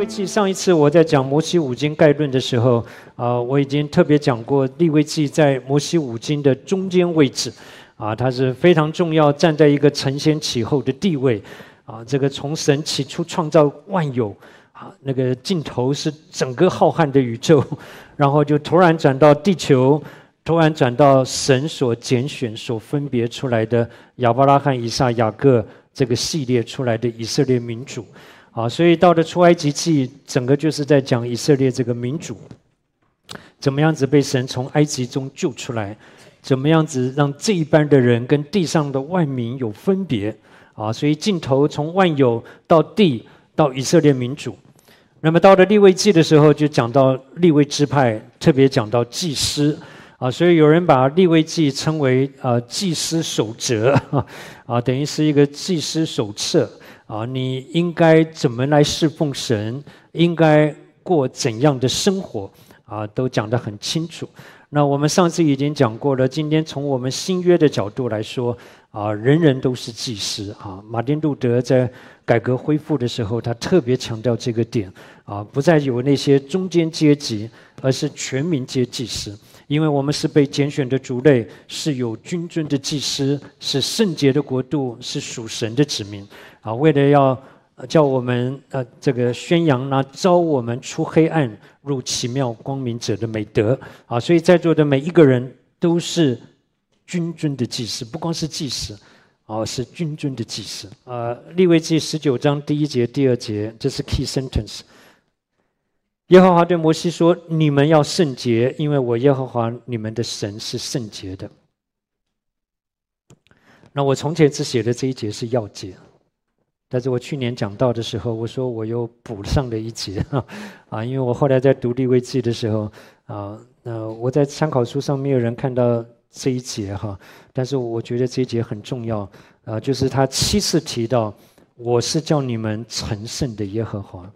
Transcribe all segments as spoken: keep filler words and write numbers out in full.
位记上一次我在讲摩西五经概论的时候，啊、呃，我已经特别讲过利未记在摩西五经的中间位置，啊，它是非常重要，站在一个承先启后的地位，啊，这个从神起初创造万有，啊，那个尽头是整个浩瀚的宇宙，然后就突然转到地球，突然转到神所拣选、所分别出来的亚伯拉罕、以撒、雅各这个系列出来的以色列民主。啊，所以到了出埃及记，整个就是在讲以色列这个民主，怎么样子被神从埃及中救出来，怎么样子让这一般的人跟地上的万民有分别啊？所以尽头从万有到地到以色列民主。那么到了利未记的时候，就讲到利未支派，特别讲到祭司啊，所以有人把利未记称为啊祭司守则啊，等于是一个祭司手册。啊，你应该怎么来侍奉神？应该过怎样的生活？啊，都讲得很清楚。那我们上次已经讲过了，今天从我们新约的角度来说，啊，人人都是祭司啊。马丁路德在改革恢复的时候，他特别强调这个点啊，不再有那些中间阶级，而是全民皆祭司。因为我们是被拣选的族类，是有君尊的祭司，是圣洁的国度，是属神的子民啊。为了要叫我们呃这个宣扬那招我们出黑暗入奇妙光明者的美德啊，所以在座的每一个人都是君尊的祭司，不光是祭司啊，是君尊的祭司啊。利未记十九章第一节、第二节，这是 key sentence。耶和华对摩西说：“你们要圣洁，因为我耶和华你们的神是圣洁的。”那我从前只写的这一节是要节，但是我去年讲到的时候，我说我又补上了一节啊，因为我后来在读利未记的时候啊，那我在参考书上没有人看到这一节哈，但是我觉得这一节很重要啊，就是他七次提到我是叫你们成圣的耶和华。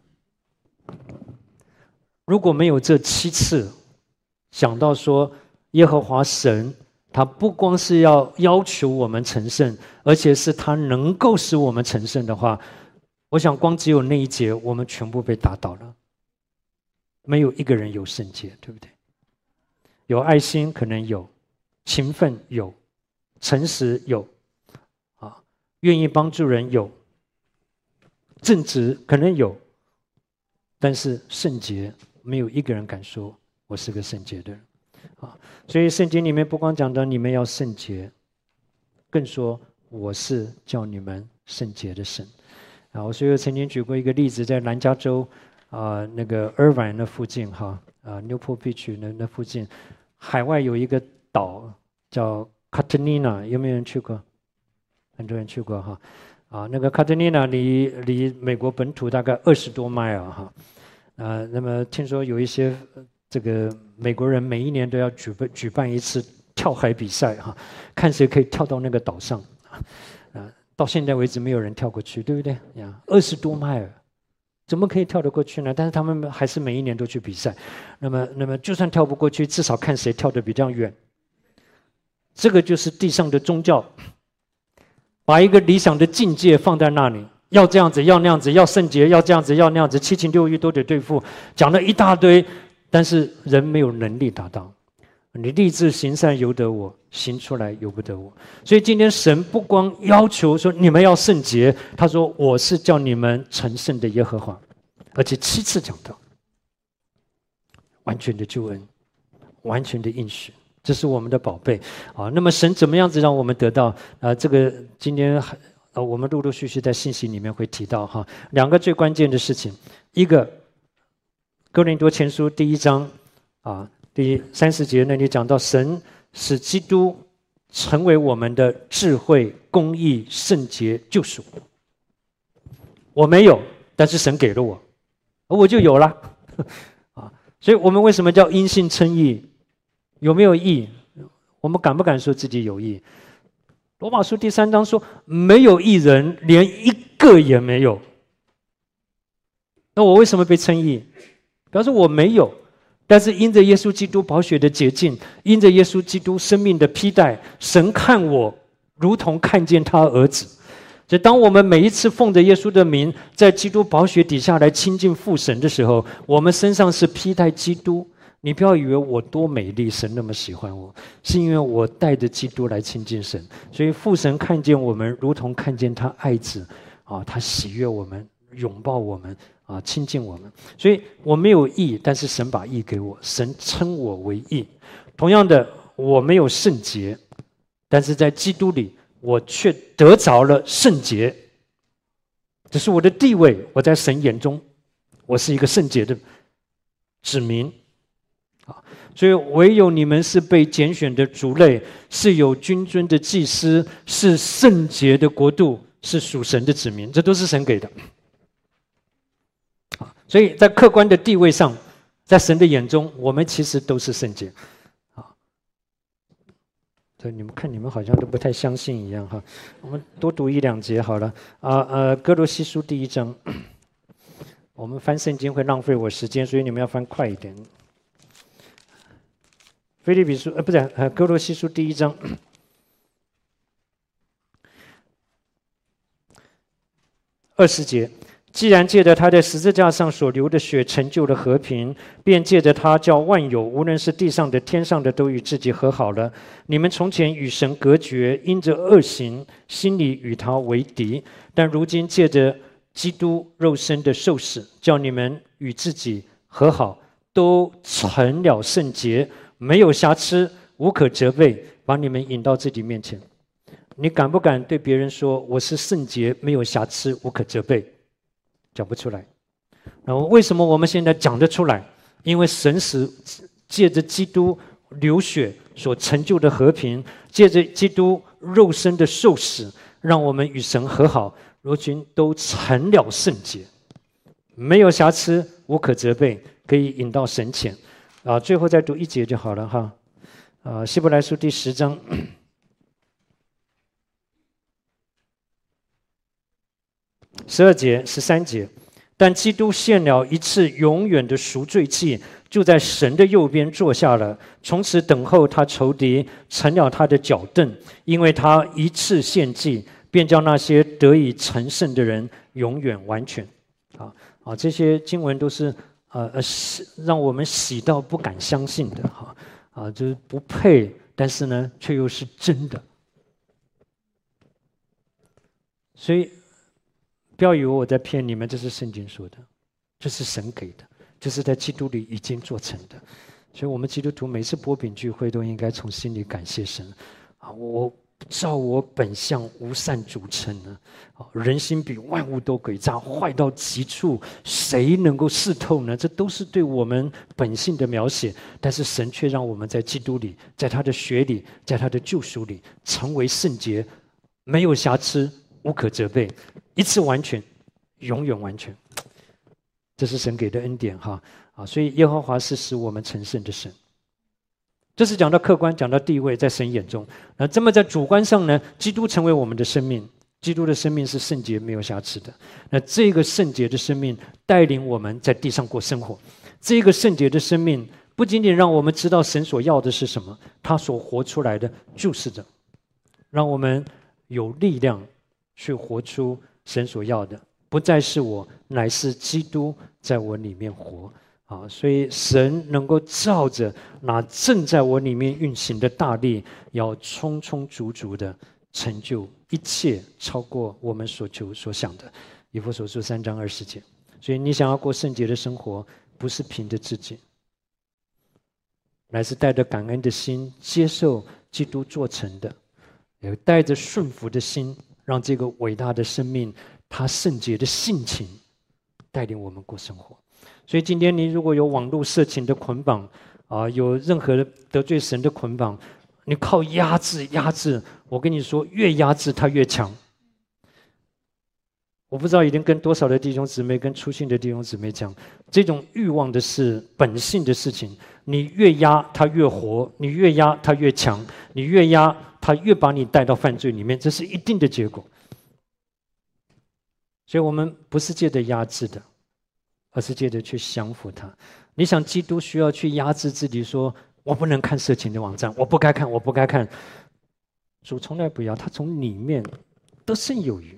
如果没有这七次想到说耶和华神他不光是要要求我们成圣，而且是他能够使我们成圣的话，我想光只有那一节我们全部被打倒了。没有一个人有圣洁，对不对？有爱心可能有，勤奋有，诚实有啊，愿意帮助人有，正直可能有，但是圣洁没有一个人敢说我是个圣洁的人啊，所以圣经里面不光讲到你们要圣洁，更说我是叫你们圣洁的神啊。所以我曾经举过一个例子，在南加州啊、呃、那个 Irvine 那附近哈啊 Newport Beach 那那附近，海外有一个岛叫 Catalina， 有没有人去过？很多人去过哈啊，那个 Catalina 离离美国本土大概二十多 mile 哈。呃，那么听说有一些这个美国人每一年都要举办举办一次跳海比赛哈，看谁可以跳到那个岛上啊。呃，到现在为止没有人跳过去，对不对呀？二十多迈尔，怎么可以跳得过去呢？但是他们还是每一年都去比赛。那么，那么就算跳不过去，至少看谁跳得比较远。这个就是地上的宗教，把一个理想的境界放在那里。要这样子，要那样子，要圣洁，要这样子，要那样子，七情六欲都得对付，讲了一大堆，但是人没有能力达到。你立志行善由得我，行出来由不得我。所以今天神不光要求说你们要圣洁，他说我是叫你们成圣的耶和华，而且七次讲到完全的救恩，完全的应许，这是我们的宝贝啊。那么神怎么样子让我们得到啊？这个今天呃，我们陆陆续续在信息里面会提到哈，两个最关键的事情，一个哥林多前书第一章啊第三十节那里讲到，神使基督成为我们的智慧、公义、圣洁、救赎。我没有，但是神给了我，我就有了啊。所以我们为什么叫因信称义？有没有义？我们敢不敢说自己有义？罗马书第三章说，没有义人，连一个也没有。那我为什么被称义？表示我没有，但是因着耶稣基督宝血的洁净，因着耶稣基督生命的披戴，神看我如同看见他儿子， 所以，当我们每一次奉着耶稣的名，在基督宝血底下来亲近父神的时候，我们身上是披戴基督。你不要以为我多美丽，神那么喜欢我，是因为我带着基督来亲近神。所以父神看见我们，如同看见他爱子啊，他喜悦我们，拥抱我们啊，亲近我们。所以我没有义，但是神把义给我，神称我为义。同样的，我没有圣洁，但是在基督里，我却得着了圣洁。这是我的地位，我在神眼中，我是一个圣洁的子民。所以唯有你们是被拣选的族类，是有君尊的祭司，是圣洁的国度，是属神的子民，这都是神给的。所以在客观的地位上，在神的眼中，我们其实都是圣洁。所以你们看，你们好像都不太相信一样哈。我们多读一两节好了啊。呃，哥罗西书第一章，我们翻圣经会浪费我时间，所以你们要翻快一点。腓立比书呃不是呃哥罗西书第一章二十节，既然借着他在十字架上所流的血成就了和平，便借着他叫万有，无论是地上的天上的，都与自己和好了。你们从前与神隔绝，因着恶行，心里与他为敌，但如今借着基督肉身的受死，叫你们与自己和好，都成了圣洁，没有瑕疵，无可责备，把你们引到自己面前。你敢不敢对别人说我是圣洁，没有瑕疵，无可责备？讲不出来。然后为什么我们现在讲得出来？因为神使借着基督流血所成就的和平，借着基督肉身的受死，让我们与神和好，如今都成了圣洁，没有瑕疵，无可责备，可以引到神前。啊，最后再读一节就好了哈。啊，希伯来书第十章十二节、十三节，但基督献了一次永远的赎罪祭，就在神的右边坐下了，从此等候他仇敌，成了他的脚凳，因为他一次献祭，便叫那些得以成圣的人永远完全。啊啊，这些经文都是。呃呃，让我们喜到不敢相信的哈啊，就是不配，但是呢，却又是真的。所以不要以为我在骗你们，这是圣经说的，这是神给的，这是在基督里已经做成的。所以，我们基督徒每次拨饼聚会都应该从心里感谢神啊！我。照我本相无善组成呢，人心比万物都诡诈，坏到极处，谁能够识透呢？这都是对我们本性的描写，但是神却让我们在基督里，在他的血里，在他的救赎里，成为圣洁，没有瑕疵，无可责备，一次完全，永远完全。这是神给的恩典哈啊！所以耶和华是使我们成圣的神。这是讲到客观，讲到地位，在神眼中。那这么在主观上呢？基督成为我们的生命，基督的生命是圣洁、没有瑕疵的。那这个圣洁的生命带领我们在地上过生活。这个圣洁的生命不仅仅让我们知道神所要的是什么，他所活出来的就是这，让我们有力量去活出神所要的，不再是我，乃是基督在我里面活。啊，所以神能够照着那正在我里面运行的大力，要充充足足的成就一切，超过我们所求所想的。以弗所书三章二十节。所以你想要过圣洁的生活，不是凭着自己，乃是带着感恩的心接受基督做成的，也带着顺服的心，让这个伟大的生命，他圣洁的性情带领我们过生活。所以今天你如果有网络色情的捆绑啊，有任何得罪神的捆绑，你靠压制压制，我跟你说，越压制它越强。我不知道已经跟多少的弟兄姊妹、跟初信的弟兄姊妹讲，这种欲望的事、本性的事情，你越压它越活，你越压它越强，你越压它越把你带到犯罪里面，这是一定的结果。所以我们不是借着压制的，而是借着去降服它。你想基督需要去压制自己，说我不能看色情的网站，我不该看，我不该看。主从来不要，他从里面得胜有余。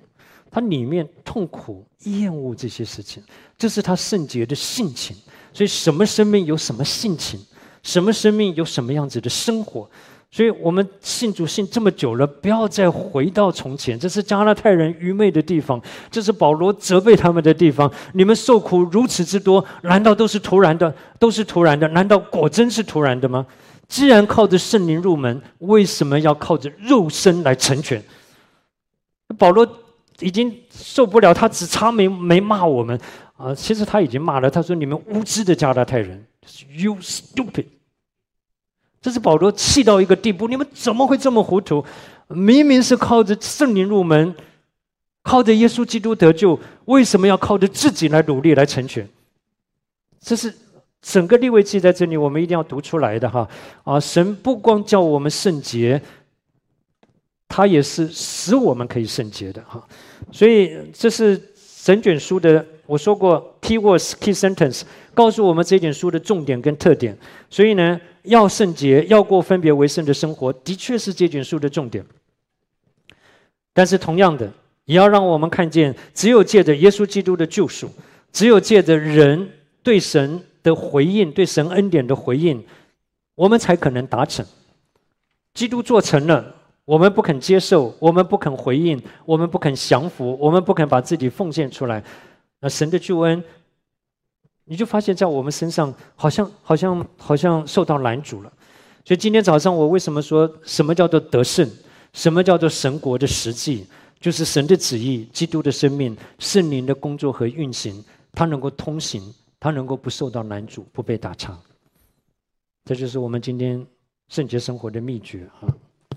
他里面痛苦、厌恶这些事情，这是他圣洁的性情。所以，什么生命有什么性情，什么生命有什么样子的生活。所以我们信主信这么久了，不要再回到从前。这是加拉太人愚昧的地方，这是保罗责备他们的地方。你们受苦如此之多，难道都是突然的？都是突然的？难道果真是突然的吗？既然靠着圣灵入门，为什么要靠着肉身来成全？保罗已经受不了，他只差没没骂我们啊！其实他已经骂了，他说：“你们无知的加拉太人 ，You stupid。”这是保罗气到一个地步，你们怎么会这么糊涂？明明是靠着圣灵入门，靠着耶稣基督得救，为什么要靠着自己来努力来成全？这是整个利未记在这里，我们一定要读出来的哈！啊，神不光叫我们圣洁，他也是使我们可以圣洁的哈。所以这是整卷书的，我说过 key words key sentence， 告诉我们这卷书的重点跟特点。所以呢，要圣洁，要过分别为圣的生活，的确是这卷书的重点。但是同样的，也要让我们看见，只有借着耶稣基督的救赎，只有借着人对神的回应，对神恩典的回应，我们才可能达成。基督做成了，我们不肯接受，我们不肯回应，我们不肯降服，我们不肯把自己奉献出来，那神的救恩，你就发现在我们身上好像好像好像受到拦阻了。所以今天早上我为什么说什么叫做得胜，什么叫做神国的实际，就是神的旨意，基督的生命，圣灵的工作和运行，它能够通行，它能够不受到拦阻，不被打岔。这就是我们今天圣洁生活的秘诀啊。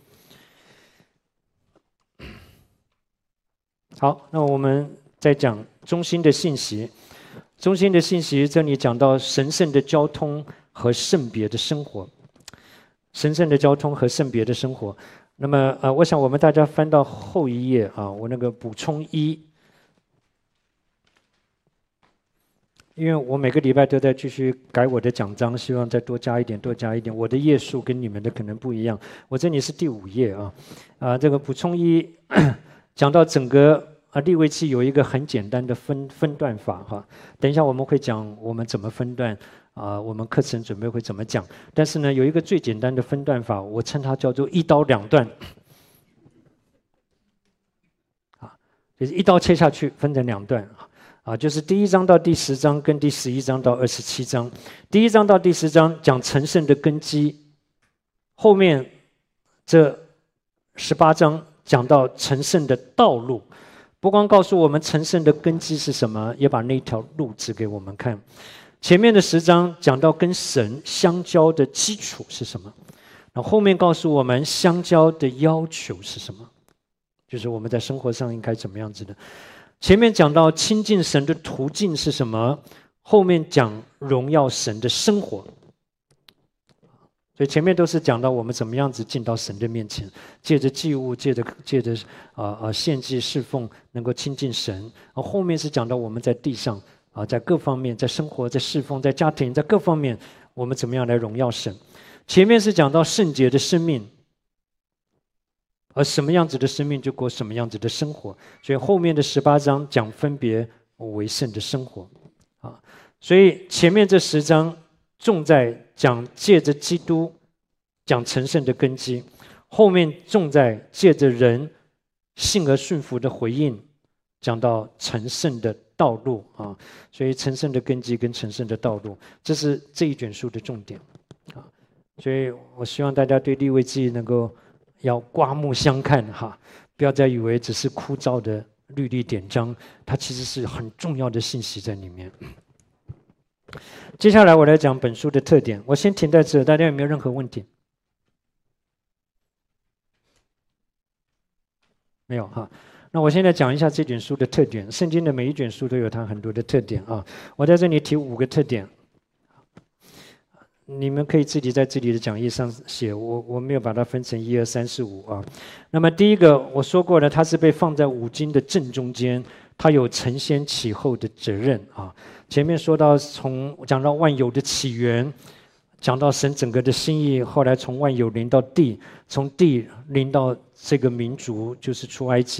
好，那我们再讲中心的信息。中心的信息，这里讲到神圣的交通和圣别的生活。神圣的交通和圣别的生活。那么，呃，我想我们大家翻到后一页啊，我那个补充一，因为我每个礼拜都在继续改我的讲章，希望再多加一点，多加一点。我的页数跟你们的可能不一样，我这里是第五页啊，啊，这个补充一讲到整个。啊，利未记有一个很简单的分分段法哈，等一下我们会讲我们怎么分段啊，我们课程准备会怎么讲。但是呢，有一个最简单的分段法，我称它叫做一刀两断，啊，就是一刀切下去分成两段啊，就是第一章到第十章跟第十一章到二十七章，第一章到第十章讲成圣的根基，后面这十八章讲到成圣的道路。不光告诉我们成圣的根基是什么，也把那条路指给我们看。前面的十章讲到跟神相交的基础是什么，然后后面告诉我们相交的要求是什么，就是我们在生活上应该怎么样子的。前面讲到亲近神的途径是什么，后面讲荣耀神的生活。所以前面都是讲到我们怎么样子进到神的面前，借着祭物，借着借着啊啊献祭侍奉，能够亲近神。然后后面是讲到我们在地上啊，在各方面，在生活，在侍奉，在家庭，在各方面，我们怎么样来荣耀神。前面是讲到圣洁的生命，而什么样子的生命就过什么样子的生活。所以后面的十八章讲分别为圣的生活啊。所以前面这十章重在讲借着基督讲成圣的根基，后面重在借着人信而顺服的回应，讲到成圣的道路啊。所以成圣的根基跟成圣的道路，这是这一卷书的重点啊。所以我希望大家对利未记能够要刮目相看哈，不要再以为只是枯燥的律例典章，它其实是很重要的信息在里面。接下来我来讲本书的特点，我先停在这，大家有没有任何问题？没有哈。那我现在讲一下这卷书的特点。圣经的每一卷书都有它很多的特点啊，我在这里提五个特点，你们可以自己在自己的讲义上写，我我没有把它分成一二三四五啊。那么第一个我说过了，它是被放在五经的正中间，它有承先启后的责任啊。前面说到从讲到万有的起源，讲到神整个的心意，后来从万有临到地，从地临到这个民族，就是出埃及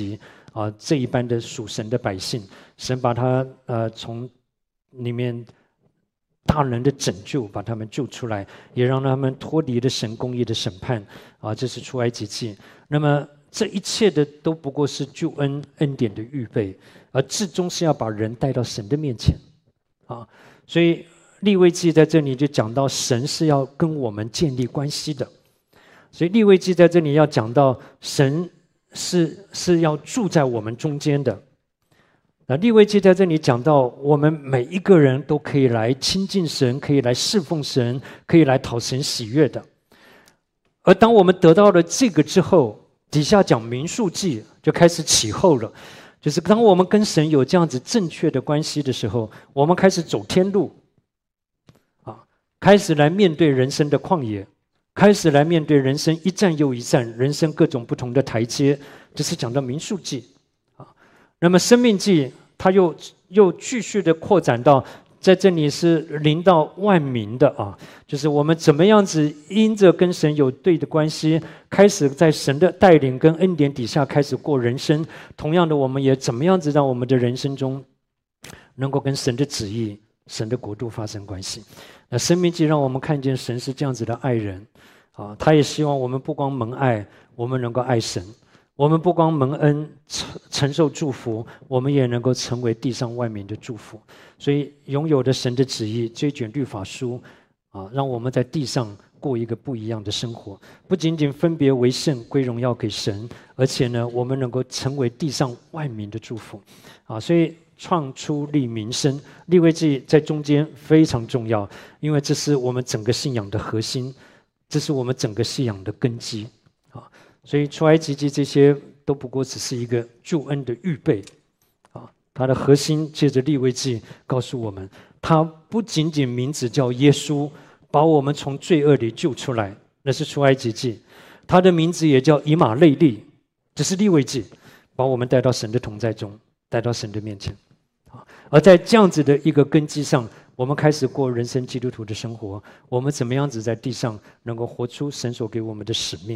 啊这一般的属神的百姓，神把他呃从里面大能的拯救，把他们救出来，也让他们脱离了神公义的审判啊，这是出埃及记。那么这一切的都不过是救恩恩典的预备，而至终是要把人带到神的面前啊。所以利未记在这里就讲到神是要跟我们建立关系的，所以利未记在这里要讲到神是是要住在我们中间的。那利未记在这里讲到我们每一个人都可以来亲近神，可以来侍奉神，可以来讨神喜悦的。而当我们得到了这个之后，底下讲民数记就开始起后了，就是当我们跟神有这样子正确的关系的时候，我们开始走天路啊，开始来面对人生的旷野，开始来面对人生一站又一站，人生各种不同的台阶。这是讲到民数记啊。那么生命记它又又继续的扩展到，在这里是临到万民的啊，就是我们怎么样子因着跟神有对的关系，开始在神的带领跟恩典底下开始过人生。同样的，我们也怎么样子让我们的人生中能够跟神的旨意、神的国度发生关系。那生命记让我们看见神是这样子的爱人啊，他也希望我们不光蒙爱，我们能够爱神。我们不光蒙恩承受祝福，我们也能够成为地上万民的祝福。所以拥有的神的旨意，追卷律法书啊，让我们在地上过一个不一样的生活。不仅仅分别为圣，归荣耀给神，而且呢，我们能够成为地上万民的祝福啊。所以创出利民生，利未记在中间非常重要，因为这是我们整个信仰的核心，这是我们整个信仰的根基啊。所以出埃及记这些都不过只是一个救恩的预备啊，它的核心借着利未记告诉我们，它不仅仅名字叫耶稣，把我们从罪恶里救出来，那是出埃及记，它的名字也叫以马内利，这是利未记，把我们带到神的同在中，带到神的面前啊。而在这样子的一个根基上，我们开始过人生基督徒的生活，我们怎么样子在地上能够活出神所给我们的使命。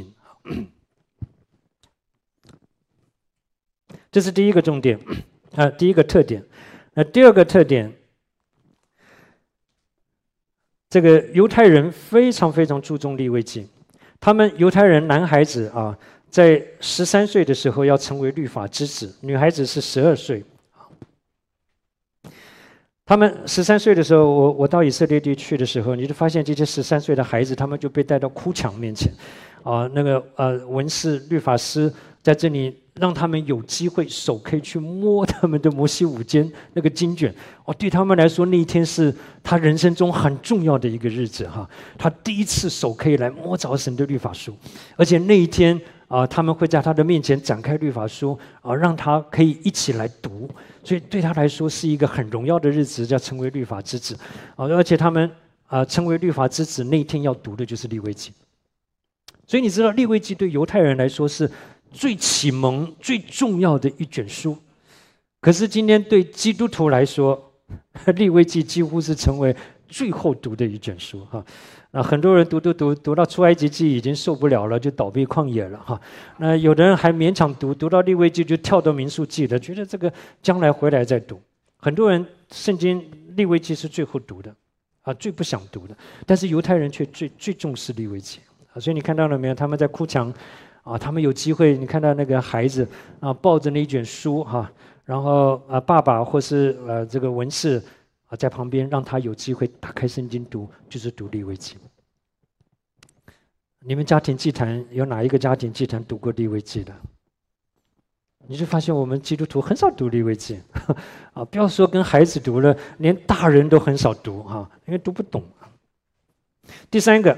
这是第一个重点，啊，第一个特点。那第二个特点，这个犹太人非常非常注重利未记，他们犹太人男孩子啊，在十三岁的时候要成为律法之子，女孩子是十二岁。他们十三岁的时候，我我到以色列地去的时候，你就发现这些十三岁的孩子，他们就被带到哭墙面前，啊，那个呃文士、律法师在这里让他们有机会手可以去摸他们的摩西五经那个经卷，哦，对他们来说那一天是他人生中很重要的一个日子哈，他第一次手可以来摸着神的律法书，而且那一天啊，他们会在他的面前展开律法书啊，让他可以一起来读。所以对他来说是一个很荣耀的日子，叫成为律法之子啊！而且他们啊，成为律法之子那一天要读的就是利未记。所以你知道，利未记对犹太人来说是最启蒙、最重要的一卷书。可是今天对基督徒来说，利未记几乎是成为最后读的一卷书哈。那很多人读读读读到出埃及记已经受不了了，就倒闭旷野了哈。那有的人还勉强读，读到利未记就跳到民数记了，觉得这个将来回来再读。很多人圣经利未记是最后读的，啊，最不想读的。但是犹太人却最最重视利未记啊，所以你看到了没有？他们在哭墙啊，他们有机会，你看到那个孩子啊，抱着那一卷书哈，然后啊，爸爸或是呃这个文士啊，在旁边让他有机会打开圣经读，就是读利未记。你们家庭祭坛有哪一个家庭祭坛读过利未记的？你就发现我们基督徒很少读利未记啊，不要说跟孩子读了，连大人都很少读哈，因为读不懂。第三个，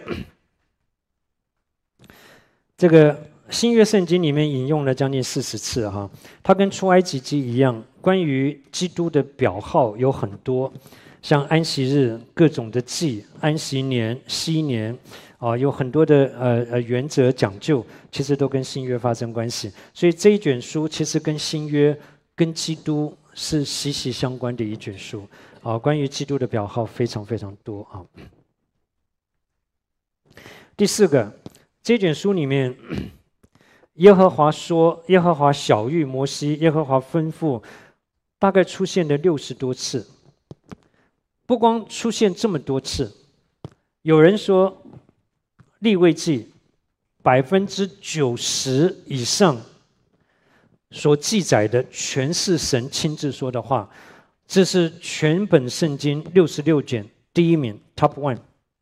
这个新约圣经里面引用了将近四十次哈，它跟出埃及记一样，关于基督的表号有很多，像安息日、各种的祭、安息年、禧年。啊，有很多的呃呃原则讲究，其实都跟新约发生关系。所以这一卷书其实跟新约、跟基督是息息相关的一卷书。啊，关于基督的表号非常非常多啊。第四个，这卷书里面耶和华说，耶和华晓谕摩西，耶和华吩咐，大概出现了六十多次。不光出现这么多次，有人说利未记百分之九十以上所记载的全是神亲自说的话，这是全本圣经六十六卷第一名 ，Top One。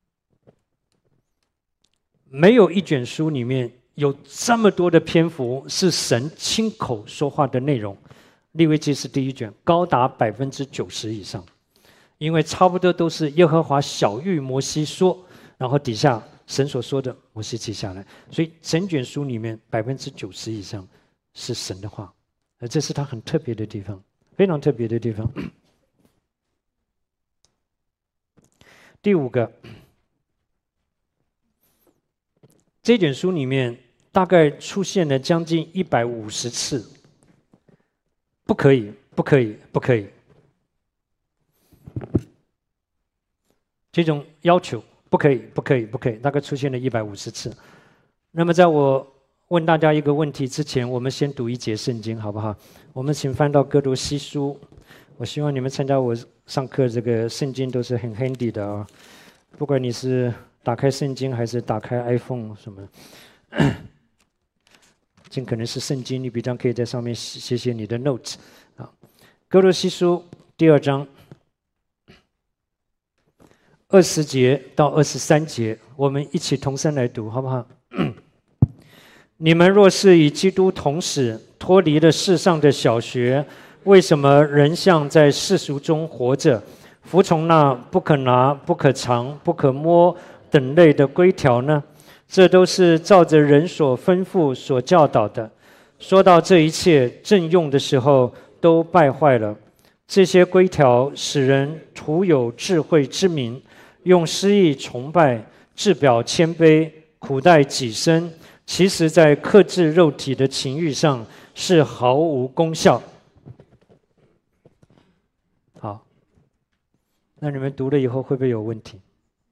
没有一卷书里面有这么多的篇幅是神亲口说话的内容，利未记是第一卷，高达百分之九十以上。因为差不多都是耶和华晓谕摩西说，然后底下神所说的摩西记下来，所以整卷书里面百分之九十以上是神的话，而这是它很特别的地方，非常特别的地方。第五个，这卷书里面大概出现了将近一百五十次，不可以，不可以，不可以。这种要求不可以，不可以，不可以，大概出现了一百五十次。那么，在我问大家一个问题之前，我们先读一节圣经，好不好？我们请翻到哥罗西书。我希望你们参加我上课这个圣经都是很 handy 的啊，不管你是打开圣经还是打开 iPhone 什么，尽可能是圣经，你比方可以在上面写写你的 notes 啊。哥罗西书第二章。二十节到二十三节，我们一起同声来读，好不好？你们若是与基督同死，脱离了世上的小学，为什么仍像在世俗中活着，服从那不可拿、不可尝、不可摸等类的规条呢？这都是照着人所吩咐、所教导的。说到这一切正用的时候，都败坏了。这些规条使人徒有智慧之名，用诗意崇拜，制表谦卑，苦待己身，其实在克制肉体的情欲上是毫无功效。好，那你们读了以后会不会有问题？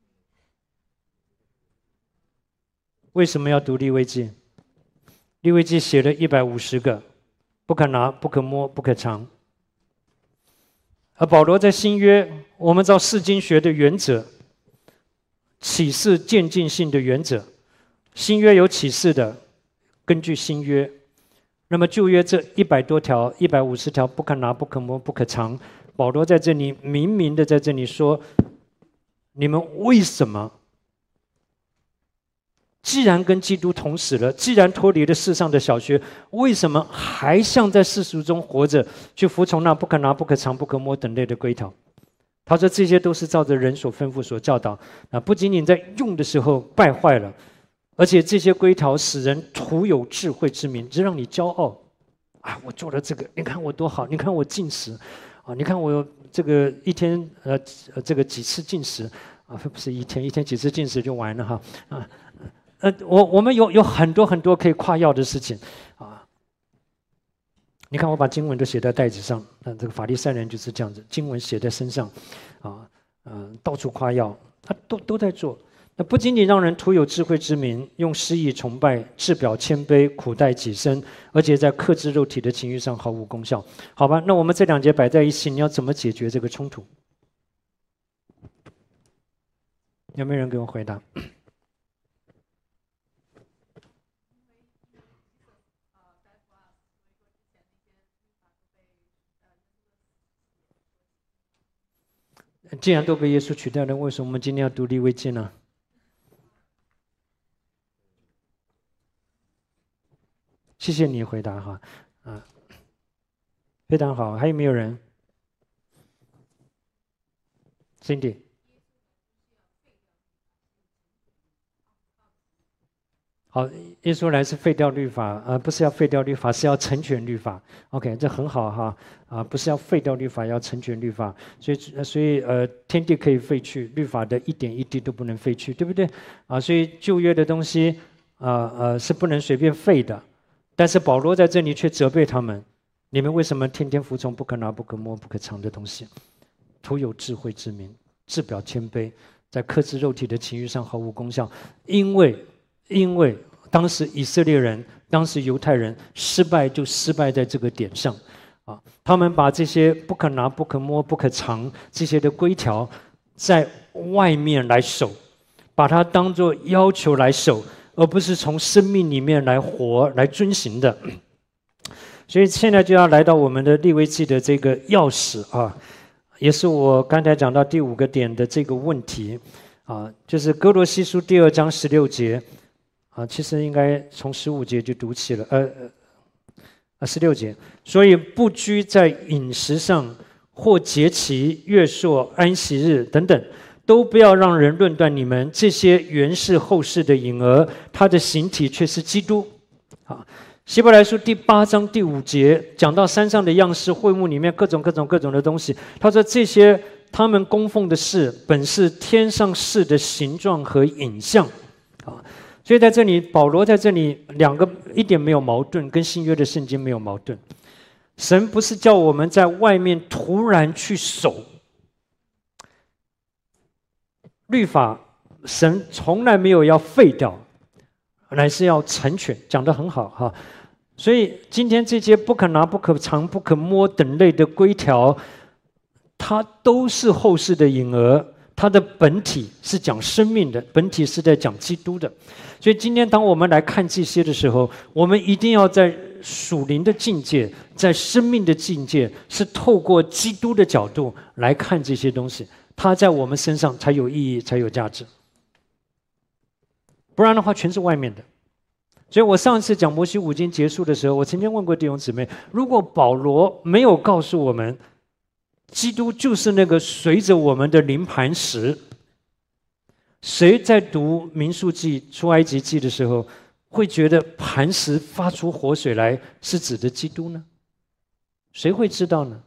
为什么要读利未记？利未记写了一百五十个，不可拿、不可摸、不可尝。而保罗在新约，我们照释经学的原则，启示渐进性的原则，新约有启示的，根据新约。那么旧约这一百多条、一百五十条不可拿、不可摸、不可尝，保罗在这里明明的在这里说：你们为什么？既然跟基督同死了，既然脱离了世上的小学，为什么还像在世俗中活着，去服从那不可拿、不可尝、不可摸等类的规条？他说这些都是照着人所吩咐、所教导，啊，不仅仅在用的时候败坏了，而且这些规条使人徒有智慧之名，只让你骄傲啊！我做了这个，你看我多好，你看我进食啊，你看我这个一天呃这个几次进食啊，不是一天一天几次进食就完了哈啊。呃，我我们有有很多很多可以夸耀的事情，啊，你看我把经文都写在袋子上，那这个法利赛人就是这样子，经文写在身上，啊，嗯、呃，到处夸耀，他都都在做。那不仅仅让人徒有智慧之名，用诗意崇拜，制表谦卑，苦待己身，而且在克制肉体的情欲上毫无功效。好吧，那我们这两节摆在一起，你要怎么解决这个冲突？有没有人给我回答？既然都被耶稣取代了，为什么我们今天要读利未记呢？谢谢你回答哈，啊，非常好。还有没有人 ？Cindy， 好，耶稣来是废掉律法，呃，不是要废掉律法，是要成全律法。OK， 这很好哈，啊，不是要废掉律法，要成全律法。所以，所以呃，天地可以废去，律法的一点一滴都不能废去，对不对？啊，所以旧约的东西，啊呃，是不能随便废的。但是保罗在这里却责备他们：你们为什么天天服从不可拿、不可摸、不可尝的东西？徒有智慧之名，自表谦卑，在克制肉体的情欲上毫无功效，因为。因为当时以色列人当时犹太人失败就失败在这个点上，啊，他们把这些不可拿、不可摸、不可藏这些的规条，在外面来守，把它当作要求来守，而不是从生命里面来活、来遵行的。所以现在就要来到我们的利未记的这个钥匙啊，也是我刚才讲到第五个点的这个问题啊，就是哥罗西书第二章十六节。啊，其实应该从十五节就读起了，呃，呃，十六节。所以不拘在饮食上，或节期、月朔、安息日等等，都不要让人论断你们，这些原是后世的影儿，它的形体却是基督。啊，希伯来书第八章第五节讲到山上的样式，会幕里面各种各种各种的东西。他说这些他们供奉的事，本是天上事的形状和影像。啊。所以在这里，保罗在这里两个一点没有矛盾，跟新约的圣经没有矛盾。神不是叫我们在外面突然去守律法，神从来没有要废掉，乃是要成全，讲得很好哈。所以今天这些不可拿、不可藏、不可摸等类的规条，它都是后世的影儿。它的本体是讲生命的，本体是在讲基督的。所以今天当我们来看这些的时候，我们一定要在属灵的境界，在生命的境界，是透过基督的角度来看这些东西，它在我们身上才有意义，才有价值。不然的话，全是外面的。所以我上次讲摩西五经结束的时候，我曾经问过弟兄姊妹，如果保罗没有告诉我们基督就是那个随着我们的灵磐石，谁在读民数记、出埃及记的时候会觉得磐石发出活水来是指的基督呢？谁会知道呢？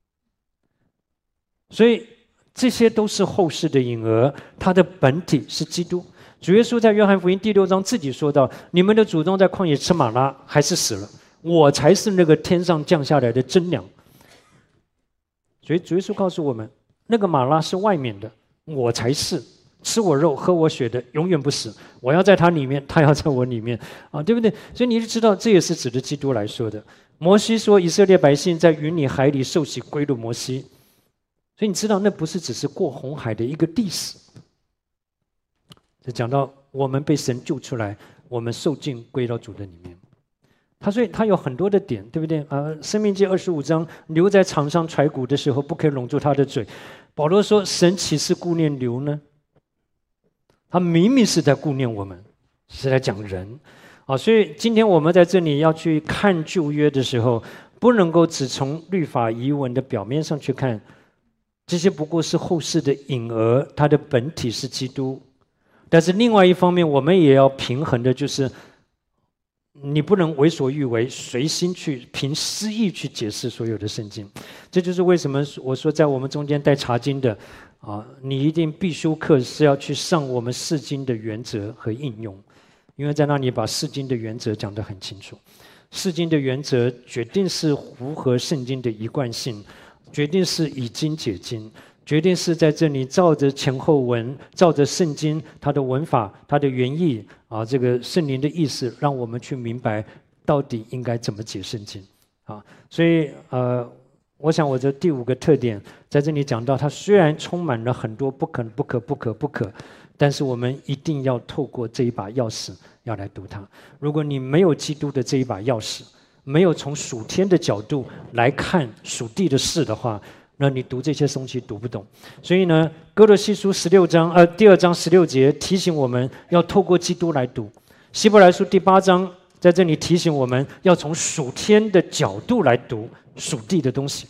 所以这些都是后世的影儿，它的本体是基督。主耶稣在约翰福音第六章自己说到，你们的祖宗在旷野吃玛拉还是死了，我才是那个天上降下来的真粮。所以主耶稣告诉我们，那个玛拉是外面的，我才是吃我肉喝我血的永远不死，我要在他里面，他要在我里面啊，对不对？所以你就知道这也是指的基督来说的。摩西说以色列百姓在云里海里受洗归入摩西，所以你知道那不是只是过红海的一个历史，就讲到我们被神救出来，我们受尽归到主的里面。他所以他有很多的点，对不对啊？申命记二十五章，牛在场上踹鼓的时候，不可以拢住他的嘴。保罗说，神岂是顾念牛呢？他明明是在顾念我们，是在讲人啊。所以今天我们在这里要去看旧约的时候，不能够只从律法遗文的表面上去看，这些不过是后世的影儿，它的本体是基督。但是另外一方面，我们也要平衡的就是，你不能为所欲为，随心去凭私意去解释所有的圣经。这就是为什么我说在我们中间带查经的啊，你一定必修课是要去上我们释经的原则和应用，因为在那里把释经的原则讲得很清楚。释经的原则决定是符合圣经的一贯性，决定是以经解经，决定是在这里照着前后文，照着圣经它的文法、它的原意啊，这个圣灵的意思，让我们去明白到底应该怎么解圣经啊。所以呃，我想我的第五个特点在这里讲到，它虽然充满了很多不可、不可、不可、不可，但是我们一定要透过这一把钥匙要来读它。如果你没有基督的这一把钥匙，没有从属天的角度来看属地的事的话，那你读这些东西读不懂。所以呢，哥罗西书十六章呃第二章十六节提醒我们要透过基督来读。希伯来书第八章在这里提醒我们要从属天的角度来读属地的东西。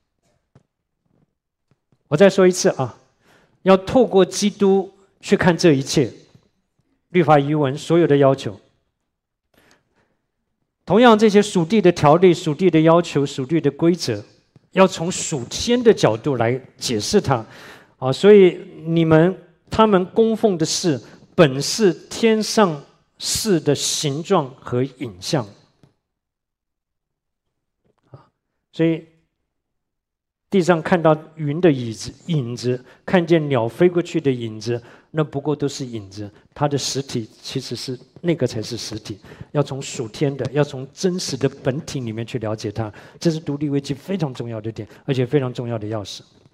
我再说一次啊，要透过基督去看这一切，律法遗文所有的要求。同样，这些属地的条例、属地的要求、属地的规则，要从属天的角度来解释它啊。所以你们他们供奉的事，本是天上事的形状和影像啊。所以地上看到云的影子，影子看见鸟飞过去的影子，那不过都是影子。它的实体其实是那个才是实体。要从属天的，要从真实的本体里面去了解它，这是读利未记非常重要的点，而且非常重要的钥匙。